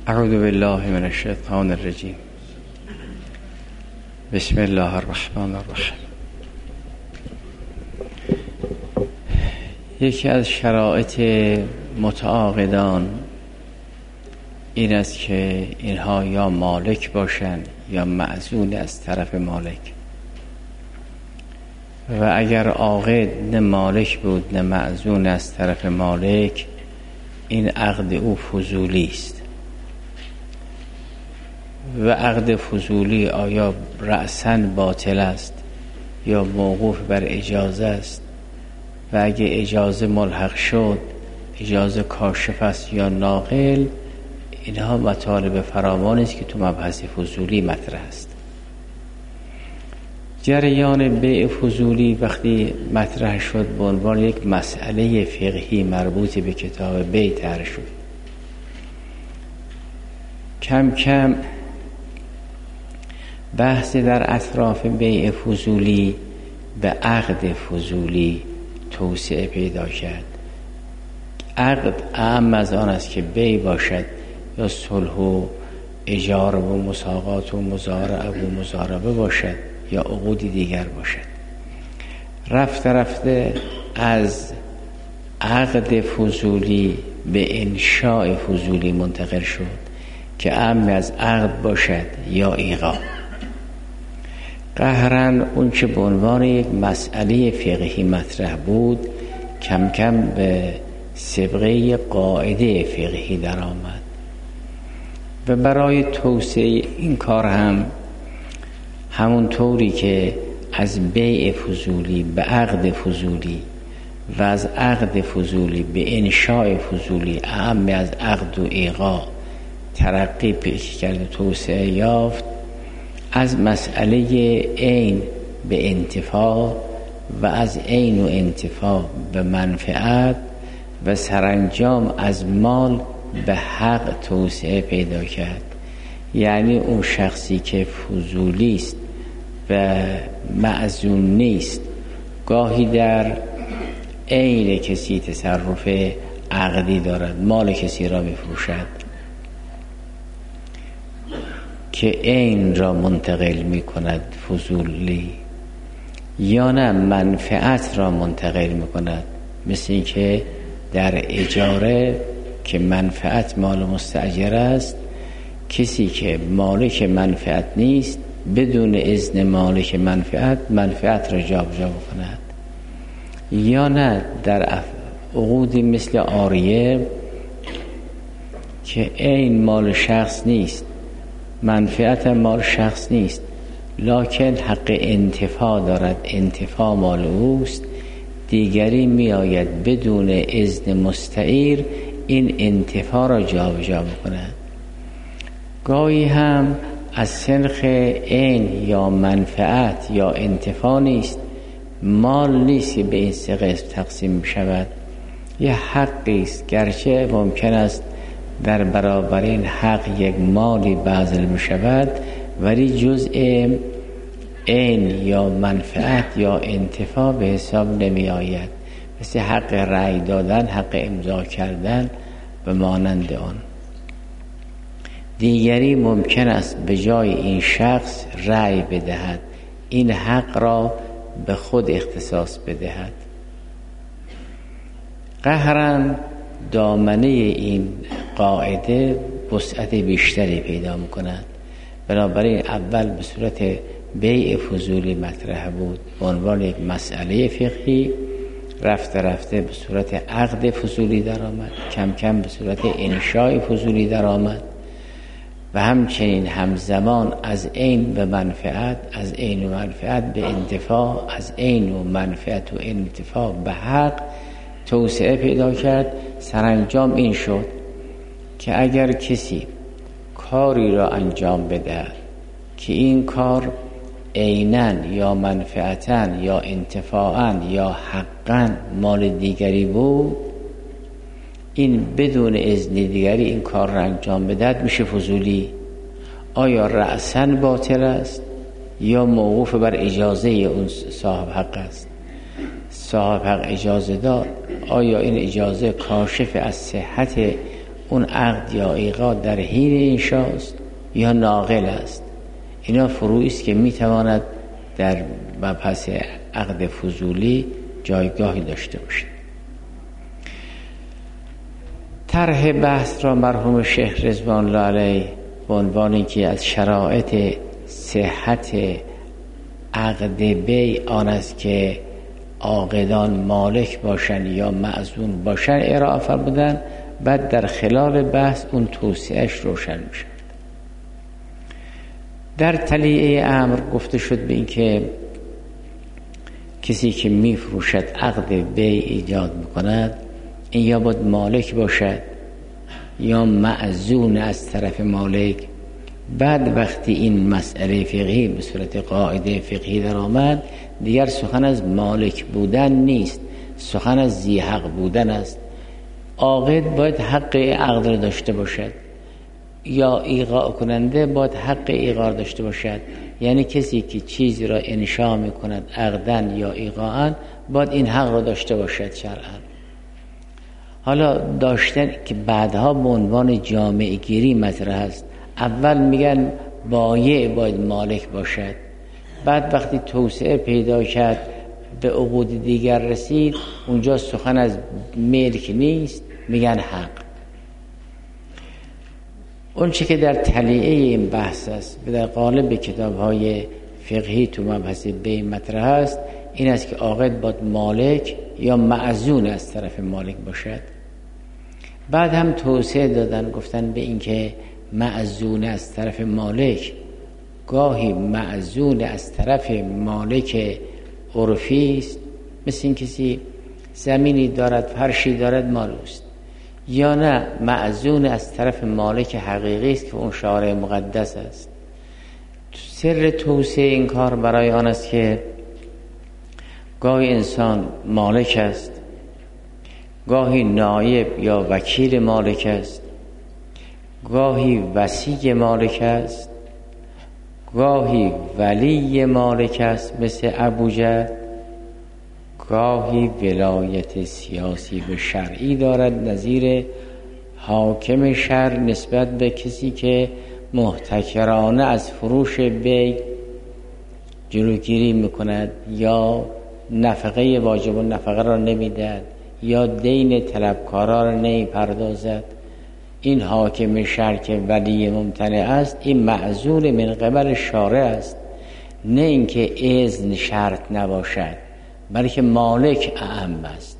اعوذ بالله من الشیطان الرجیم. بسم الله الرحمن الرحیم. یکی از شرایط متعاقدان این است که اینها یا مالک باشند یا معزول از طرف مالک، و اگر عاقد نه مالک بود نه معزول از طرف مالک، این عقد او فضولی است. و عقد فضولی آیا رأساً باطل است یا موقوف بر اجازه است؟ و اگه اجازه ملحق شد، اجازه کاشف است یا ناقل؟ اینها مطالب فراوانی است که تو مبحث فضولی مطرح است. جریان بیع فضولی وقتی مطرح شد به عنوان یک مسئله فقهی مربوط به کتاب بیع طرح شد. کم کم بحث در اطراف بیع فضولی به عقد فضولی توسعه پیدا کرد. عقد اعم از آن است که بیع باشد یا صلح و اجاره و مساقات و مزارعه و مضاربه باشد یا عقودی دیگر باشد. رفته رفته از عقد فضولی به انشاء فضولی منتقل شد که اعم از عقد باشد یا ایقاع. قهرن اون که به عنوان یک مسئله فقهی مطرح بود کم کم به صبغه قاعده فقهی در آمد. و برای توسعه این کار همون طوری که از بیع فضولی به عقد فضولی و از عقد فضولی به انشاء فضولی اعم از عقد و ایقاع ترقی پیدا کرد و توسعه یافت، از مسئله عین به انتفاع و از عین و انتفاع به منفعت و سرانجام از مال به حق توسعه پیدا کرد. یعنی اون شخصی که فضولی است و معزول نیست، گاهی در عین کسی تصرف عقدی دارد، مال کسی را بفروشد که عین را منتقل می کند فضولی، یا نه منفعت را منتقل می کند، مثل این که در اجاره که منفعت مال مستاجر است، کسی که مالک منفعت نیست بدون اذن مالک منفعت را جابجا کند. یا نه در عقودی مثل عاریه که عین مال شخص نیست، منفعت مال شخص نیست، لکن حق انتفاع دارد، انتفاع مال اوست، دیگری می آید بدون اذن مستعیر این انتفاع را جابجا بکند. گاهی هم از سنخ عین یا منفعت یا انتفاع نیست، مال نیست که به این سه قسم تقسیم می شود، یه حقی است، گرچه ممکن است در برابر این حق یک مالی بذل می شود، ولی جزء عین یا منفعت یا انتفاع به حساب نمی آید، مثل حق رأی دادن، حق امضا کردن و مانند آن. دیگری ممکن است به جای این شخص رأی بدهد، این حق را به خود اختصاص بدهد. قهرن دامنه این قاعده وسعت بیشتری پیدا می‌کند. بنابراین اول به صورت بیع فضولی مطرح بود به عنوان یک مسئله فقهی، رفته رفته به صورت عقد فضولی در آمد، کم کم به صورت انشاء فضولی در آمد، و همچنین همزمان از عین به منفعت، از عین و منفعت به انتفاع، از عین و منفعت و انتفاع به حق توسعه پیدا کرد. سرانجام این شد که اگر کسی کاری را انجام بده که این کار عیناً یا منفعتاً یا انتفاعاً یا حقاً مال دیگری بود، این بدون اذن دیگری این کار را انجام بدهد میشه فضولی. آیا رأساً باطل است یا موقوف بر اجازه اون صاحب حق است؟ صاحب حق اجازه داد، آیا این اجازه کاشف از صحت اون عقد یا ایقاع در حین انشاست یا ناقل است. اینا فروعی است که میتواند در مبحث عقد فضولی جایگاهی داشته باشد. طرح بحث را مرحوم شیخ رضوان الله علیه به عنوان اینکه از شرایط صحت عقد بیع آن است که عاقدان مالک باشند یا معزون باشند ارائه فرمودند. بعد در خلال بحث اون توسعهش روشن میشه. در تلیعه امر گفته شد به این که کسی که میفروشد عقد بیع ایجاد میکند این یا باید مالک باشد یا معزون از طرف مالک. بعد وقتی این مسئله فقهی به صورت قاعده فقهی در آمد دیگر سخن از مالک بودن نیست، سخن از ذی حق بودن است. عاقد باید حق عقد را داشته باشد یا ایقاع کننده باید حق ایقاع داشته باشد. یعنی کسی که چیزی را انشاء میکند عقدن یا ایقاعن باید این حق را داشته باشد شرعا. حالا داشتن که بعدها به عنوان جامعه گیری مطرح است. اول میگن بایع باید مالک باشد، بعد وقتی توسعه پیدا کرد به عقود دیگر رسید اونجا سخن از ملک نیست، میگن حق. اون چه که در تلیعه این بحث است و در قالب کتاب‌های فقهی تو مبحث بیع مطرح است این است که عاقد باید مالک یا معزون از طرف مالک باشد. بعد هم توسعه دادن گفتن به این که معزون از طرف مالک گاهی معزون از طرف مالک عرفی است، مثل این کسی زمینی دارد فرشی دارد مالوست، یا نه معزون از طرف مالک حقیقی است که اون شارع مقدس است. سر توسعه این کار برای آن است که گاهی انسان مالک است، گاهی نایب یا وکیل مالک است، گاهی وصی مالک است، گاهی ولی مالک است مثل ابوجهل، گاهی ولایت سیاسی و شرعی دارد نظیر حاکم شهر نسبت به کسی که محتکرانه از فروش بیع جلوگیری میکند یا نفقه واجب و نفقه را نمیدهد یا دین طلبکارا را نمیپردازد. این حاکم شهر که ولی ممتنع است این معزول من قبل شارع است، نه اینکه اذن شرط نباشد بلکه مالک اعم است.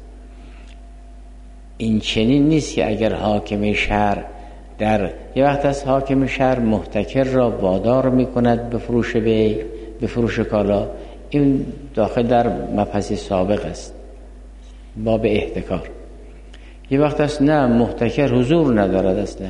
این چنین نیست که اگر حاکم شهر در یه وقت از حاکم شهر محتکر را وادار میکند به فروش بیع به فروش کالا، این داخل در مبحث سابق است باب احتکار. یه وقت است نه محتکر حضور ندارد اصلا،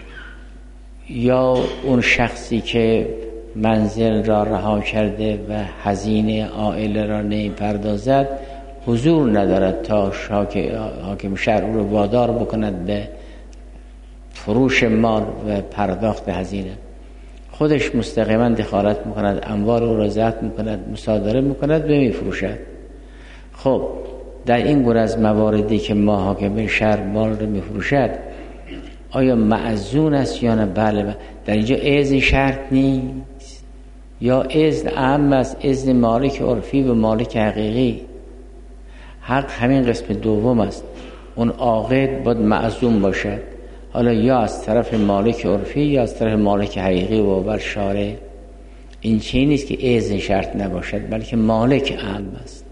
یا اون شخصی که منزل را رها کرده و هزینه عائله را نمی‌پردازد حضور ندارد تا حاکم شهر او را وادار بکند به فروش مال و پرداخت هزینه. خودش مستقیما دخالت میکند، اموال او را ضبط میکند، مصادره میکند و میفروشد. خب در این گونه از مواردی که ما حاکم شهر مال را میفروشد آیا معزون است یا نه؟ بله. در اینجا اذن شرط نیست یا اذن اعم است، اذن مالک عرفی و مالک حقیقی. حق همین قسم دوم است، اون عاقد باید معزون باشد، حالا یا از طرف مالک عرفی یا از طرف مالک حقیقی و بر شارع. این چیزی نیست که اذن شرط نباشد بلکه مالک اعم است.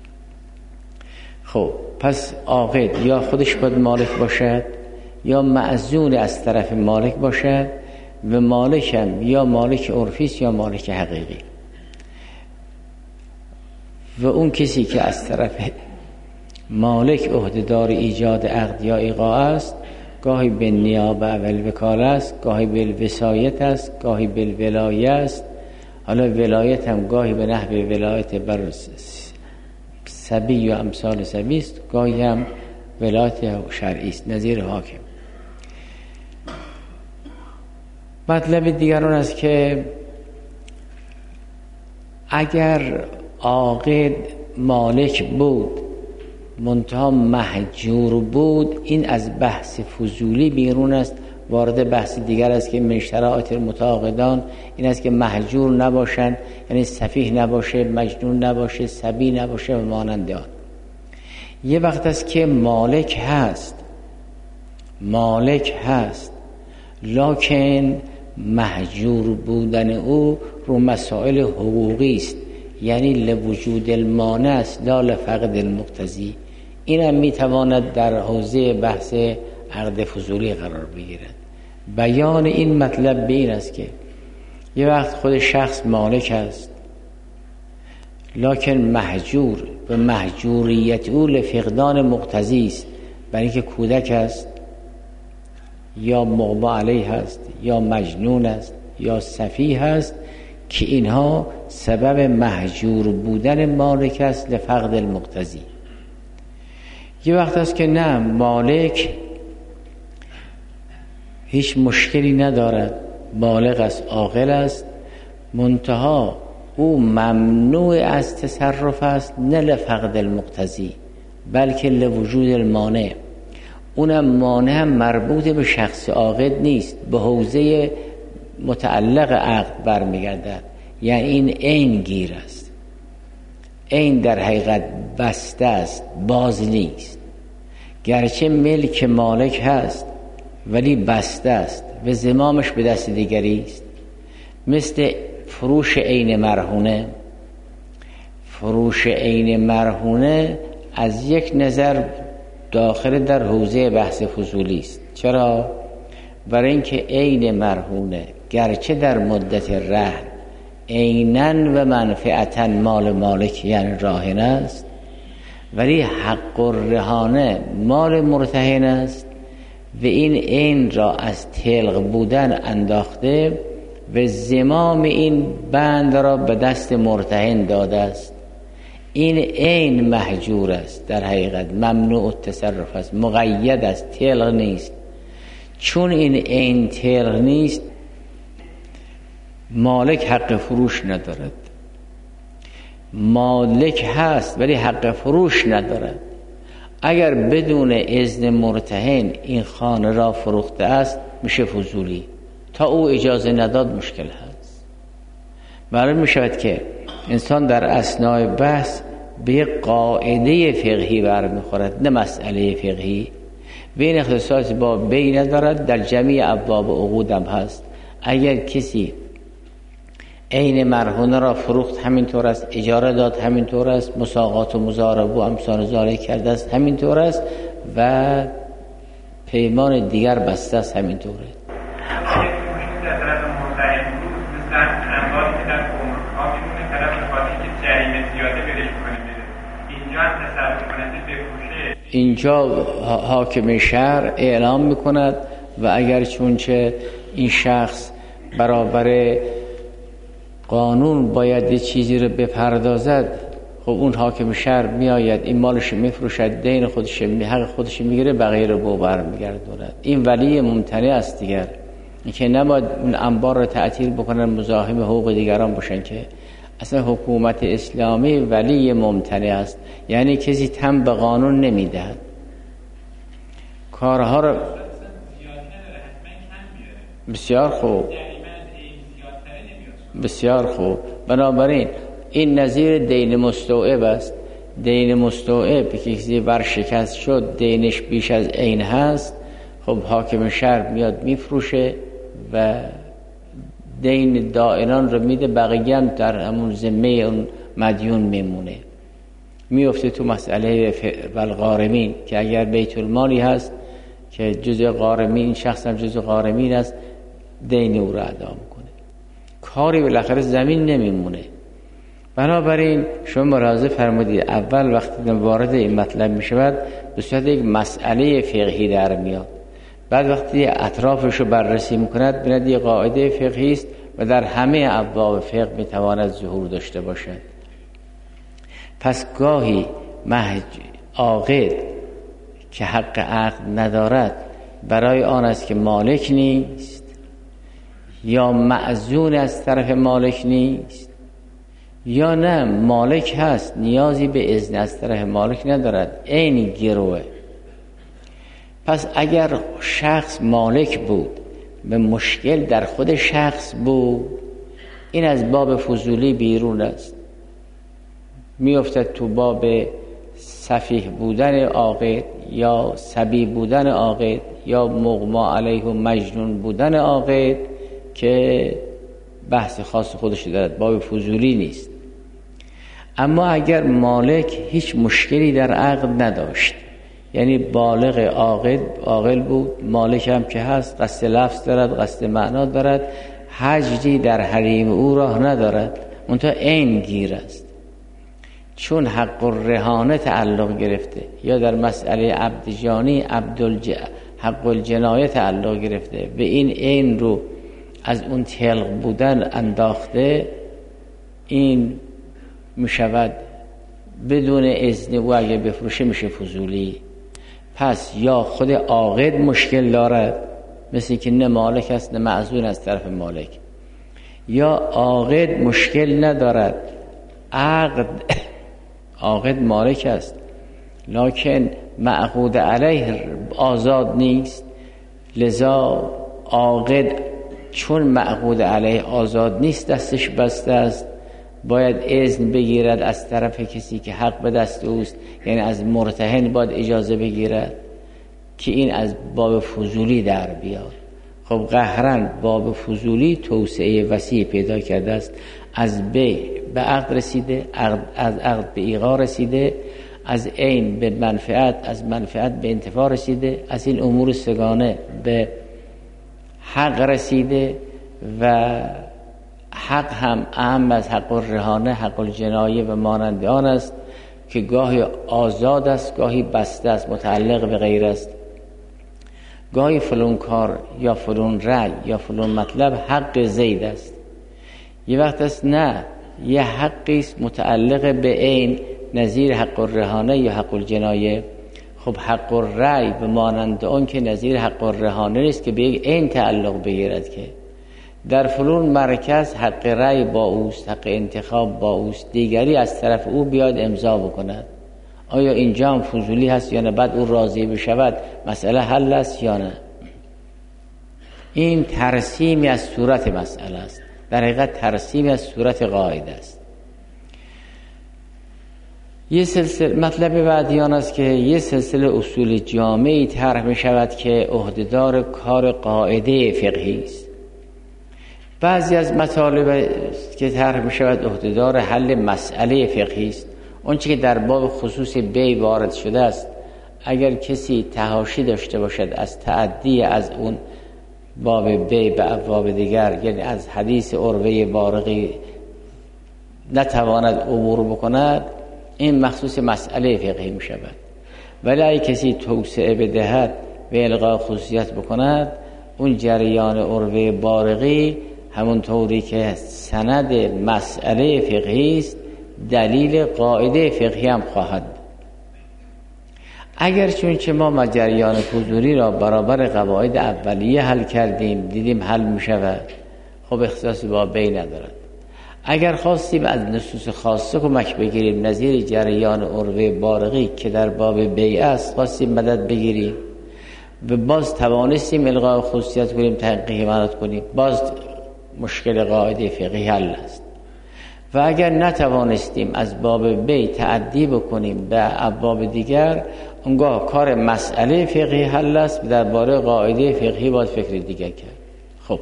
خب پس عاقد یا خودش باید مالک باشد یا معزون از طرف مالک باشد و مالک هم یا مالک عرفی است یا مالک حقیقی. و اون کسی که از طرف مالک عهده‌دار ایجاد عقد یا ایقاع است گاهی به نیابه و وکاله است، گاهی به وصایت است، گاهی به ولایت است. حالا ولایت هم گاهی به نحو ولایت بر سبی یا امثال سبی است، گاهی هم ولایت شرعی است نظیر حاکم. مطلب دیگران است که اگر عاقد مالک بود منتها مهجور بود، این از بحث فضولی بیرون است، وارد بحث دیگر است که من شرائط المتعاقدان این است که مهجور نباشند، یعنی سفیه نباشه، مجنون نباشه، صبی نباشه و مانند آن. یه وقت است که مالک هست لکن مهجور بودن او رو مسائل حقوقی است، یعنی لوجود المانع است لا لفقد المقتضی. این هم میتواند در حوزه بحث عقد فضولی قرار بگیرد. بیان این مطلب به این است که یه وقت خود شخص مالک است لکن مهجور و مهجوریت او لفقدان مقتضی است، برای اینکه کودک است یا مغما علیه است یا مجنون است یا سفیه است که اینها سبب مهجور بودن مالک است لفقد المقتضی. یه وقت است که نه، مالک هیچ مشکلی ندارد، بالغ است، عاقل است، منتها او ممنوع از تصرف است نه لفقد المقتضی بلکه لوجود المانع. اونم مانع مربوط به شخص عاقل نیست، به حوزه متعلق عقد برمیگردد، یعنی این عین گیر است. عین در حقیقت بسته است، باز نیست، گرچه ملک مالک هست ولی بسته است و زمامش به دست دیگری است. مثل فروش عین مرهونه. فروش عین مرهونه از یک نظر داخل در حوزه بحث فضولی است. چرا؟ برای اینکه عین مرهونه گرچه در مدت رهن عیناً و منفعتاً مال مالک یعنی راهن است، ولی حق الرهانه مال مرتهن است و این عین را از تلق بودن انداخته و زمام این بند را به دست مرتهن داده است. این عین مهجور است، در حقیقت ممنوع التصرف است، مقید است، تلق نیست. چون این عین تلق نیست، مالک حق فروش ندارد. مالک هست ولی حق فروش ندارد. اگر بدون اذن مرتهن این خانه را فروخته است میشه فضولی، تا او اجازه نداد مشکل هست. معلوم می شود که انسان در اثناء بحث به یک قاعده فقهی برمیخورد، نه مسئله فقهی. و این اختصاص با بی ندارد، در جمعی ابواب عقود هم هست. اگر کسی عین مرهونه را فروخت همینطور است، اجاره داد همینطور است، مساقات و مضاربه و امثال ذالک کرده است همینطور است و پیمان دیگر بسته است همینطوره. اینجا حاکم شهر اعلام میکند و اگر چونچه این شخص برابر قانون باید یه چیزی رو بپردازد، خب اون حاکم شهر میآید این مالش میفروشد، دین خودش حق خودش میگیره، بقیه رو به بر میگرداند. این ولی ممتنع است دیگر، اینکه نباید اون انبار رو تعطیل بکنن، مزاحم حقوق دیگران باشن. که اصلا حکومت اسلامی ولی ممتنع است، یعنی کسی تن به قانون نمیدهد. کارها رو بسیار خوب، بسیار خوب. بنابراین این نظیر دین مستوعب است. دین مستوعب که کسی ورشکست شد، دینش بیش از عین هست، خب حاکم شهر میاد میفروشه و دین دائنان رو میده، بقیه هم در همون ذمه اون مدیون میمونه. میفته تو مسئله والغارمین که اگر بیت المالی هست که جزء غارمین، شخص هم جزء غارمین است، دین او را ادا میکنه، کاری بالاخره زمین نمیمونه. بنابراین شما ملاحظه فرمودید اول وقتی وارد این مطلب میشود به صورت یک مسئله فقهی در میاد، بعد وقتی اطرافش رو بررسی میکند ببیند یک قاعده فقهی است و در همه ابواب فقه میتواند ظهور داشته باشد. پس گاهی عاقل که حق عقد ندارد برای آن است که مالک نیست یا معزون از طرف مالک نیست یا نه مالک هست نیازی به اذن از طرف مالک ندارد، این گروه. پس اگر شخص مالک بود به مشکل در خود شخص بود، این از باب فضولی بیرون است، میافتد تو باب سفیه بودن عاقل یا صبی بودن عاقل یا مغما علیه و مجنون بودن عاقل که بحث خاص خودش دارد، باب فضولی نیست. اما اگر مالک هیچ مشکلی در عقد نداشت، یعنی بالغ عاقل بود، مالک هم که هست، قصد لفظ دارد، قصد معنا دارد، حجری در حریم او راه ندارد، منتها این گیر است، چون حق الرهانه تعلق گرفته یا در مسئله عبدجانی حق الجنایه تعلق گرفته، به این رو از اون تلق بودن انداخته، این میشود بدون اذن او اگه بفروشه میشه فضولی. پس یا خود عاقد مشکل دارد، مثل که نه مالک است نه معزون از طرف مالک، یا عاقد مشکل ندارد، عاقد مالک است لکن معقود علیه آزاد نیست، لذا عاقد چون معقود علیه آزاد نیست دستش بسته است، باید اذن بگیرد از طرف کسی که حق به دست اوست، یعنی از مرتهن باید اجازه بگیرد که این از باب فضولی در بیاد. خب قهرن باب فضولی توسعه وسیع پیدا کرده است، از بی به عقد رسیده، از عقد به ایقاع رسیده، از عین به منفعت، از منفعت به انتفاع رسیده، از این امور سگانه به حق رسیده و حق هم اهم از حق الرهانه، حق الجنایه و مانند آن است که گاهی آزاد است، گاهی بسته است، متعلق به غیر است، گاهی فلان کار یا فلان رأی یا فلان مطلب حق زید است، یه وقت است نه یه حقی است متعلق به عین نظیر حق الرهانه یا حق الجنایه. خب حق الرأی به مانند آن که نظیر حق الرهانه نیست که به یک عین تعلق بگیرد، که در فلان مرکز حق رأی با اوست، حق انتخاب با اوست، دیگری از طرف او بیاد امضا بکند. آیا اینجا هم فضولی هست یا نه؟ بعد او راضی بشود مسئله حل است یا نه؟ این ترسیمی از صورت مسئله است، در حقیقت ترسیمی از صورت قاعده است. یه سلسله مطلب بعدی آن است که یه سلسله اصول جامعی طرح می شود که عهدهدار کار قاعده فقهی است. بعضی از مطالب که طرح می شود عهدهدار حل مسئله فقهی است. اون چیزی که در باب خصوص بی وارد شده است، اگر کسی تحاشی داشته باشد از تعدی از اون باب بی به ابواب دیگر، یعنی از حدیث عروه بارقی نتواند عبور بکند، این مخصوص مسئله فقهی می شود. ولی اگه کسی توسعه بدهد و الغاء خصوصیت بکند، اون جریان عروه بارقی همون طوری که سند مسئله فقهی است، دلیل قاعده فقهی هم خواهد. اگر چون ما جریان فضولی را برابر قواعد اولیه حل کردیم، دیدیم حل می شود، خب اختصاصی با بی ندارد. اگر خواستیم از نصوص خاصه کمک بگیریم، نظیر جریان عروه بارقی که در باب بیع است، خواستیم مدد بگیریم و باز توانستیم الغاء خصوصیت کنیم، تحقیق منات کنیم، باز مشکل قاعده فقهی حل است. و اگر نتوانستیم از باب بی تعدی بکنیم به ابواب دیگر، اونگاه کار مسئله فقهی حل است، درباره قاعده فقهی باید فکر دیگر کرد. خب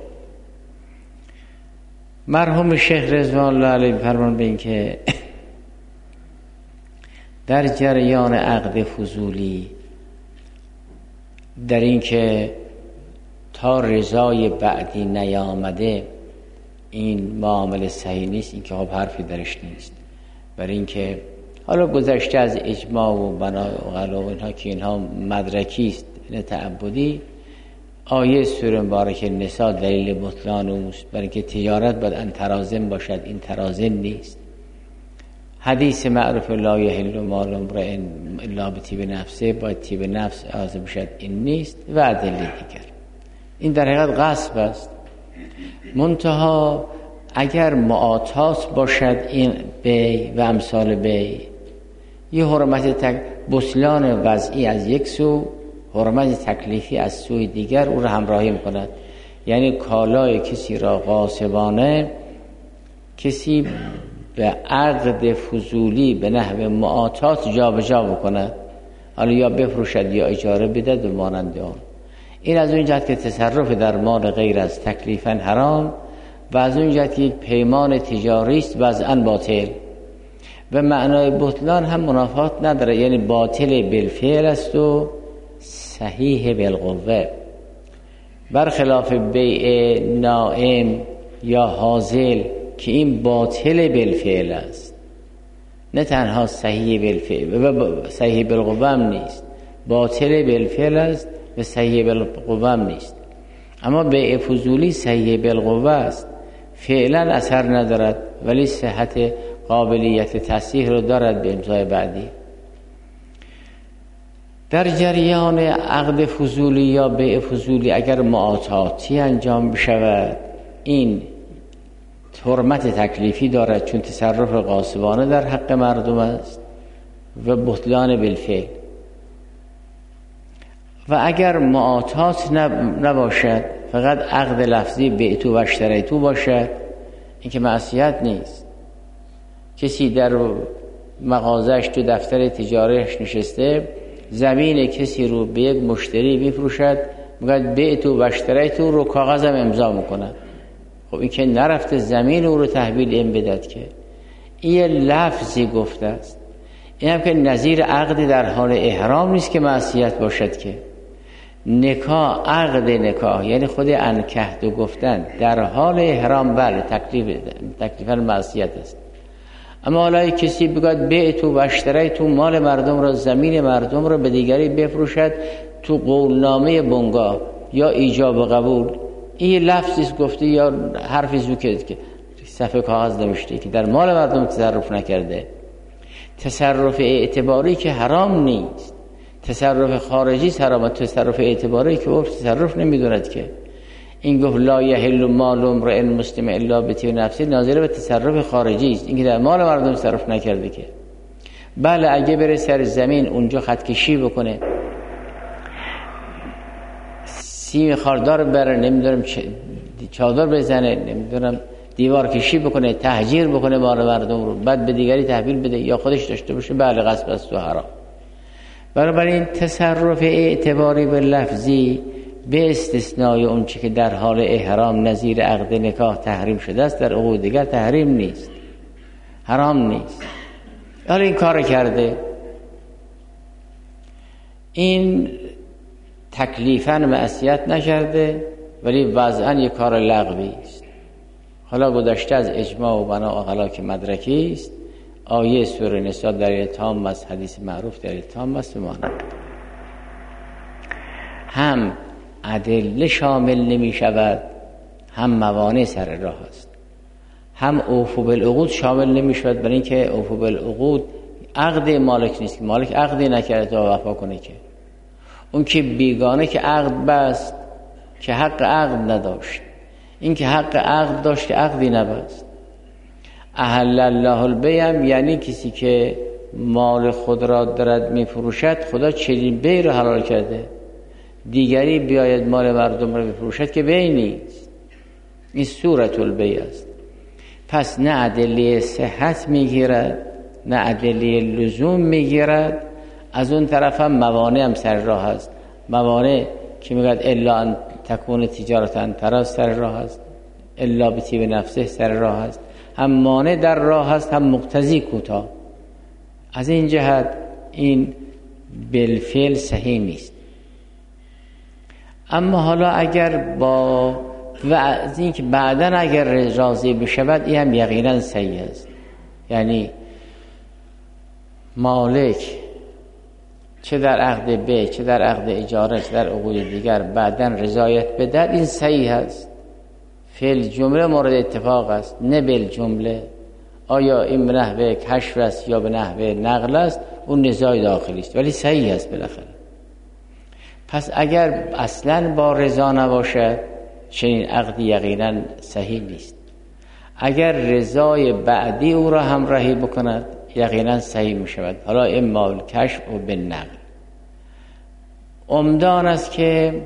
مرحوم شیخ رضوان الله علیه فرمان به این که در جریان عقد فضولی، در این که تا رضای بعدی نیامده این معامله صحیح نیست، این که خب حرفی درش نیست، برای این که حالا گذشته از اجماع و بنا و غلا و اینها که اینها مدرکی است، این تعبدی، آیه سوره مبارکه نساء دلیل بطلان اوست، برای که تجارت باید ان ترازن باشد، این ترازن نیست. حدیث معروف لا یحل مال امرئ الا بطیب نفسه، باید طیب نفس آزم باشد، این نیست. و ادله دیگر، این در حقیقت غصب است. منتها اگر معاطات باشد این بی و امثال بی، یه حرمت بطلان وضعی از یک سو، حرمت تکلیفی از سوی دیگر او را همراهی می‌کند. یعنی کالای کسی را غاصبانه کسی به عقد فضولی به نحو معاطات جابجا بکند، حالا یا بفروشد یا اجاره بدهد و مانند آن. این از اون جهت که تصرف در مال غیر از تکلیفاً حرام و از اون جهت که یک پیمان تجاری است وضعاً باطل و معنای بطلان هم منافات نداره، یعنی باطل بالفعل است و صحیح بالقوه، برخلاف بیع نائم یا حاضل که این باطل بالفعل است، نه تنها صحیح بالفعل و صحیح بالقوه هم نیست، باطل بالفعل است و صحیح بالقوه هم نیست. اما بیع فضولی صحیح بالقوه است، فعلا اثر ندارد ولی صحت قابلیت تصحیح رو دارد به امضای بعدی. در جریان عقد فضولی یا بیع فضولی اگر معاطاتی انجام بشود این حرمت تکلیفی دارد چون تصرف غاصبانه در حق مردم است و بطلان بالفعل. و اگر معاطات نباشد فقط عقد لفظی بعتو و اشتریتو باشد این که معصیت نیست. کسی در مغازش تو دفتر تجاریش نشسته زمین کسی رو به یک مشتری میفروشد، میگه بعتو و اشتریتو رو کاغذم امضا میکنه. خب این که نرفته زمین او رو تحویل این بدد که این لفظی گفته است. این هم که نظیر عقد در حال احرام نیست که معصیت باشد که نکاح، عقد نکاح یعنی خود انکحت و گفتن در حال احرام بله تکلیفاً معصیت است. اما حالا کسی بگوید بعتو و اشتریتو مال مردم را، زمین مردم را به دیگری بفروشد تو قولنامه بنگاه یا ایجاب و قبول، این لفظی گفته یا حرفی زو که صفحه کاغذ نوشته که در مال مردم تصرف نکرده. تصرف اعتباری که حرام نیست، تصرف خارجی حرام، تصرف اعتباری که گفت تصرف نمیدوند که این گفت لا یحل مال امرئ مسلم الا بطیب نفسه ناظر به تصرف خارجی است، این که در مال مردم تصرف نکرده که. بله اگه بره سر زمین اونجا خط کشی بکنه، سیم خاردار بره، نمیدونم چادر بزنه، نمیدونم دیوار کشی بکنه، تهجیر بکنه مال مردم رو، بعد به دیگری تحویل بده یا خودش داشته باشه، بله غصب است و حرام. بنابراین تصرف اعتباری به لفظی به استثنای اون چی که در حال احرام نظیر عقد نکاح تحریم شده است در عقود دیگر تحریم نیست، حرام نیست. حالا این کار کرده، این تکلیفاً معصیت نکرده ولی وضعاً یک کار لغوی است. حالا گذشته از اجماع و بنا عقلا که مدرکی است، آیه سوره نساء دلیل تام است، حدیث معروف دلیل تام است. هم ادله شامل نمی شود، هم موانع سر راه است. هم اوفو بالعقود شامل نمی شود، برای اینکه اوفو بالعقود عقد مالک نیست که مالک عقدی نکرده تا وفا کنه، که اون که بیگانه که عقد بست که حق عقد نداشت، این که حق عقد داشت که عقدی نبست. احل الله البیع یعنی کسی که مال خود را دارد میفروشد خدا چنین بیع را حلال کرده، دیگری بیاید مال مردم را بفروشد که بیع نیست. این صورت البیع است. پس نه ادله صحت میگیرد نه ادله لزوم میگیرد، از اون طرف هم موانع هم سر راه است. موانع که میگد الا ان تکون تجارتا تراز سر راه است، الا بطیب نفسه سر راه است. هم مانع در راه است هم مقتضی کوتاه. از این جهت این بالفعل صحیح نیست. اما حالا اگر با و از این که بعداً اگر راضی بشود این هم یقینا صحیح است. یعنی مالک چه در عقد بیع چه در عقد اجاره چه در عقود دیگر بعداً رضایت بدهد، این صحیح است. فعل جمله مورد اتفاق است نه بالجمله. آیا این به نحوه کشف است یا به نحوه نقل است اون نزاع داخلی است، ولی صحیح است بالاخره. پس اگر اصلاً با رضا نباشد چنین عقدی یقینا صحیح نیست. اگر رضای بعدی او را همراهی بکند یقینا صحیح می شود. حالا اما الکشف و بالنقل. عمدان است که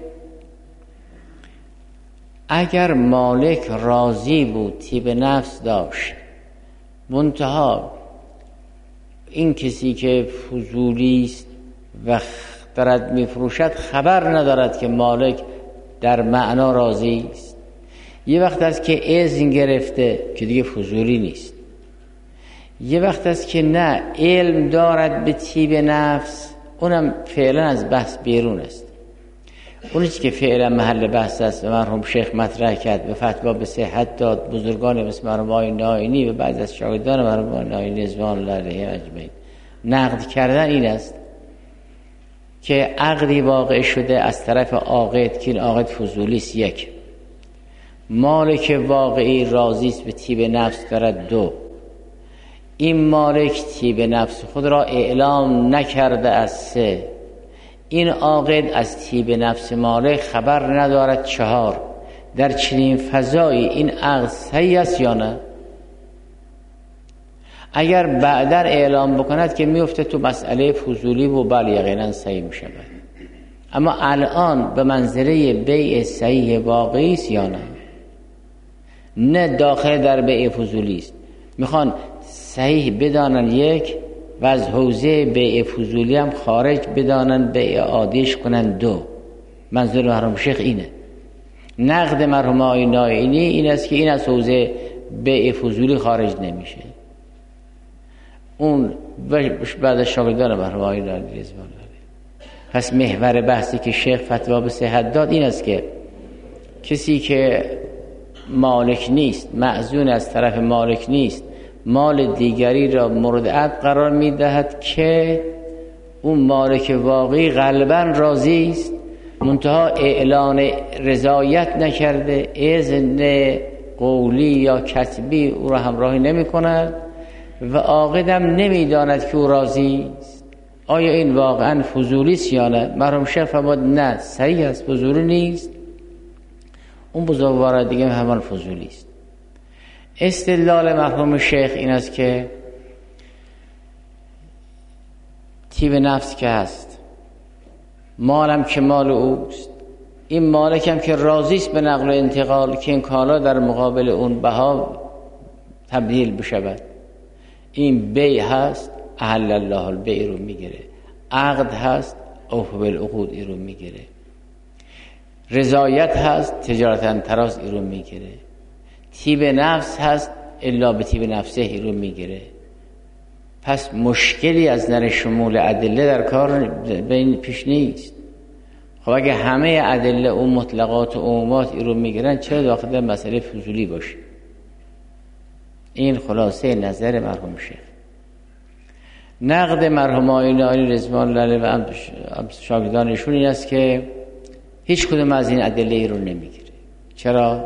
اگر مالک راضی بود، طیب نفس داشت، منتها این کسی که فضولی است و دارد میفروشد خبر ندارد که مالک در معنا راضی است. یه وقت است که اذن گرفته که دیگه فضولی نیست، یه وقت است که نه علم دارد به طیب نفس، اونم فعلا از بحث بیرون است. اونی که فعلا محل بحث است و مرحوم شیخ مطرح کرد و فتوا به صحت داد، بزرگان مثل مرحوم آقای نائینی و بعض از شاگردان مرحوم آقای نائینی رضوان الله علیهم اجمعین نقد کردن این است که عقدی واقع شده از طرف عاقد که این عاقد فضولی است. یک، مالک واقعی راضی است به طیب نفس دارد. دو، این مالک طیب نفس خود را اعلام نکرده است. سه، این عاقد از طیب نفس مالک خبر ندارد. چهار، در چنین فضایی این عقد صحیح است یا نه؟ اگر بعدا اعلام بکند که میفته تو مسئله فضولی و بله یقینا صحیح می شود. اما الان به منزله بیع صحیح واقعی است یا نه؟ نه داخل در بیع فضولی است. میخوان صحیح بدانن یک و از حوزه بیع فضولی هم خارج بدانن، بیع عادیش کنن. دو، منظور مرحوم شیخ اینه. نقد مرحوم آقای نائینی این است که این از حوزه بیع فضولی خارج نمیشه. اون بعد از شاگردان مرحوم آقای نائینی رضوان الله. پس محور بحثی که شیخ فتوا به صحت داد این است که کسی که مالک نیست، مأذون از طرف مالک نیست، مال دیگری را مورد عقد قرار میدهد که اون مالک واقعی غالبا راضی است، منتها اعلان رضایت نکرده، اذن قولی یا کتبی او را همراهی نمی کند و عاقدم نمیداند که او راضی است. آیا این واقعا فضولی است یا نه؟ مرحوم شیخ فرمود نه، صحیح است، فضولی نیست. اون بزرگوار دیگه همان فضولی است. استدلال مرحوم شیخ این است که طیب نفس که هست، مالم که مال اوست، این مالکم که راضی است به نقل و انتقال که این کالا در مقابل اون بها تبدیل بشود، این بیع هست، احل الله البیع رو میگیره. عقد هست، اوفوا بالعقود رو میگیره. رضایت هست، تجارتا تراز رو میگیره. طیب نفس هست، الا به طیب نفسه رو میگیره. پس مشکلی از نظر شمول ادله در کار بین پیش نیست. خب اگه همه ادله و مطلقات و عمومات رو میگیرن، چرا داخل مسئله فضولی باشه؟ این خلاصه نظر مرحوم شیخ. نقد مرحوم آقای نائینی رضوان الله علیه و شاگردانشون این است که هیچ کدوم از این ادله رو نمیگیره. چرا؟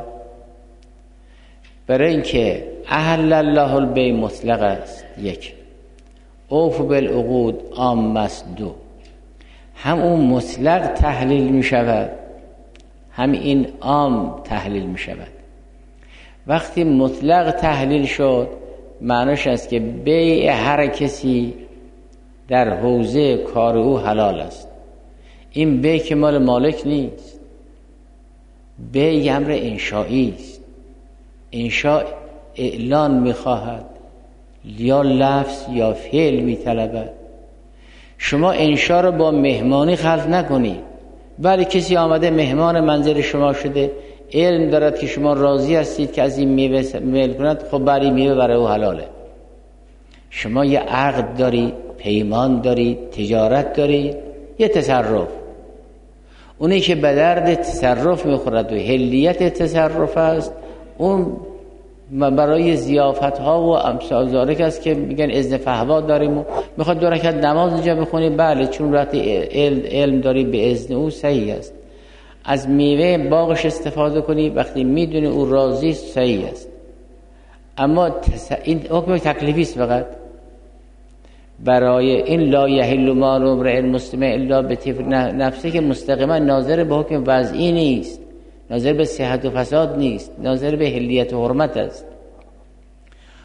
برای اینکه احل الله البیع مطلق است. یک، اوفوا بالعقود عام است. دو، هم اون مطلق تحلیل می شود، هم این عام تحلیل می شود. وقتی مطلق تحلیل شد معنیش است که بیع هر کسی در حوزه کار او حلال است. این بیع که مال مالک نیست، بیع امر انشایی است. انشاء اعلان میخواهد یا لفظ یا فعل میطلبد. شما انشاء رو با مهمانی خلط نکنید. ولی کسی آمده مهمان منزل شما شده، علم دارد که شما راضی هستید که از این میوه میل کند، خب برای میوه برای او حلاله. شما یه عقد دارید، پیمان دارید، تجارت دارید، یه تصرف. اونی که به درد تصرف میخورد و حلیت تصرف است، اون برای ضیافت ها و امثال ذالک است که میگن اذن فهوا داریم و میخواد 2 رکعت نماز اینجا بخونی، بله چون رات علم داری به اذن او صحیح است. از میوه باغش استفاده کنی وقتی میدونی او راضی است، صحیح است. اما این حکم تکلیفی است فقط. برای این لا یحل مال امرئ مسلم الا بطیب نفسه که مستقیما ناظر به حکم وضعی نیست، ناظر به صحت و فساد نیست، ناظر به حلیت و حرمت است.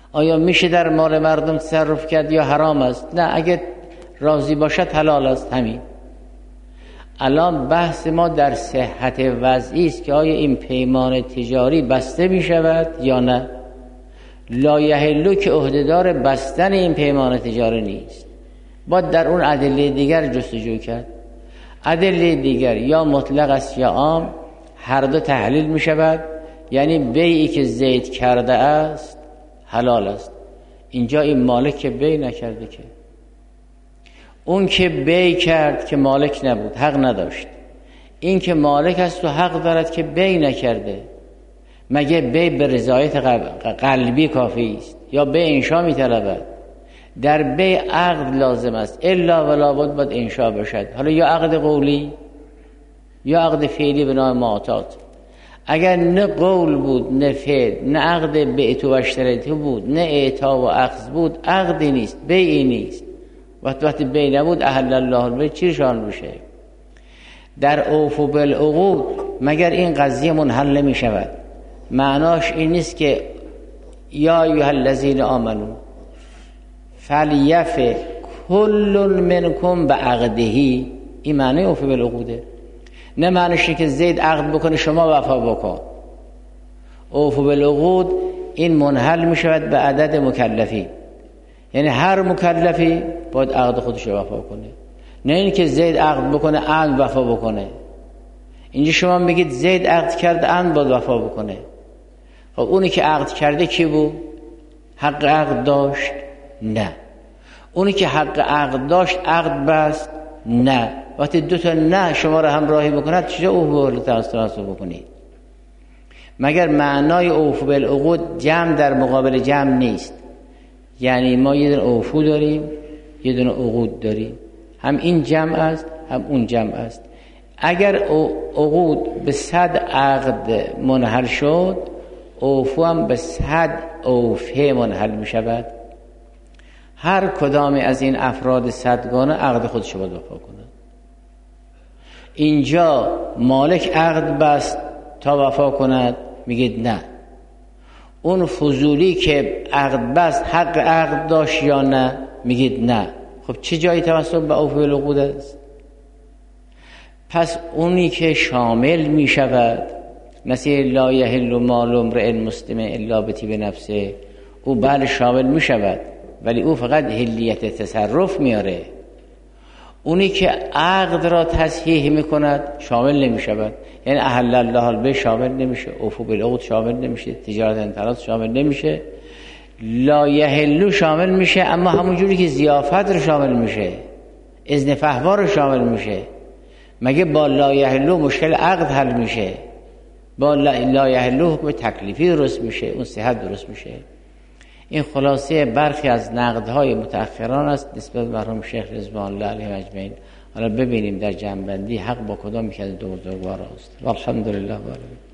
آیا میشه در مال مردم تصرف کرد یا حرام است؟ نه، اگه راضی باشد حلال است. همین الان بحث ما در صحت وضعی است که آیا این پیمان تجاری بسته می شود یا نه. لا یحل که عهدهدار بستن این پیمان تجاری نیست، باید در اون ادله دیگر جستجو کرد. ادله دیگر یا مطلق است یا عام، هر دو تحلیل می شود. یعنی بیعی که زید کرده است حلال است. اینجا این مالک که بیع نکرده، که اون که بیع کرد که مالک نبود حق نداشت. این که مالک است و حق دارد که بیع نکرده. مگه بیع به رضایت قلبی کافی است یا بیع انشا می طلبد؟ در بیع عقد لازم است، الا ولا بد باید انشا باشد. حالا یا عقد قولی یا عقد فعلی به نام معاطات. اگر نه قول بود نه فعل، نه عقد بیع و اشتراطی بود، نه اعطا و اخذ بود، عقدی نیست، بیعی نیست. وقتی بیع نبود احل الله البیع چی شان بشه؟ در اوفوا بالعقود مگر این قضیه منحل نمی شود؟ معناش این نیست که یا ایها الذین آمنو فلیف کل منکم بعقده، این معنی اوفوا بالعقوده. نه معنیشه که زید عقد بکنه شما وفا بکن. اوفوا بالعقود این منحل می شود به عدد مکلفی، یعنی هر مکلفی باید عقد خودش رو وفا کنه، نه این که زید عقد بکنه عقد وفا بکنه. اینجا شما میگید زید عقد کرده عقد باید وفا بکنه. خب اونی که عقد کرده کی بود؟ حق عقد داشت؟ نه. اونی که حق عقد داشت عقد بست؟ نه. وقتی دو تا نه شما را همراهی بکند چجا اوفوا بالعقود بکنید؟ مگر معنای اوفوا بالعقود جمع در مقابل جمع نیست؟ یعنی ما یه دونه اوفو داریم یه دونه عقود داریم، هم این جمع است هم اون جمع است. اگر عقود به 100 عقد منحل شد، اوفو هم به 100 اوفه منحل می شود. هر کدام از این افراد 100گانه عقد خودش رو باید وفا کنه. اینجا مالک عقد بست تا وفا کند، میگید نه. اون فضولی که عقد بست حق عقد داشت یا نه، میگید نه. خب چه جایی توسط به اوفوا بالعقود است؟ پس اونی که شامل می شود، مثل لا یحل مال امرئ مسلم الا بطیب نفسه، او بله شامل می شود، ولی او فقط حلیت تصرف میاره. اونی که عقد را تصحیح می کند شامل نمی شود. یعنی احل الله البیع شامل نمیشه، اوفوا بالعقود شامل نمیشه، تجارت انترات شامل نمیشه. لا یحل شامل میشه، اما همون جوری که ضیافت رو شامل میشه، اذن فحوا رو شامل میشه. مگه با لا یحل مشکل عقد حل میشه؟ با لا یحل حکم تکلیفی درست میشه، اون صحت درست میشه. این خلاصه برخی از نقدهای متأخران است نسبت به مرحوم شیخ رضوان الله علیه اجمعین. حالا ببینیم در جمع بندی حق با کدام یک از دو بزرگوار است. والحمدلله.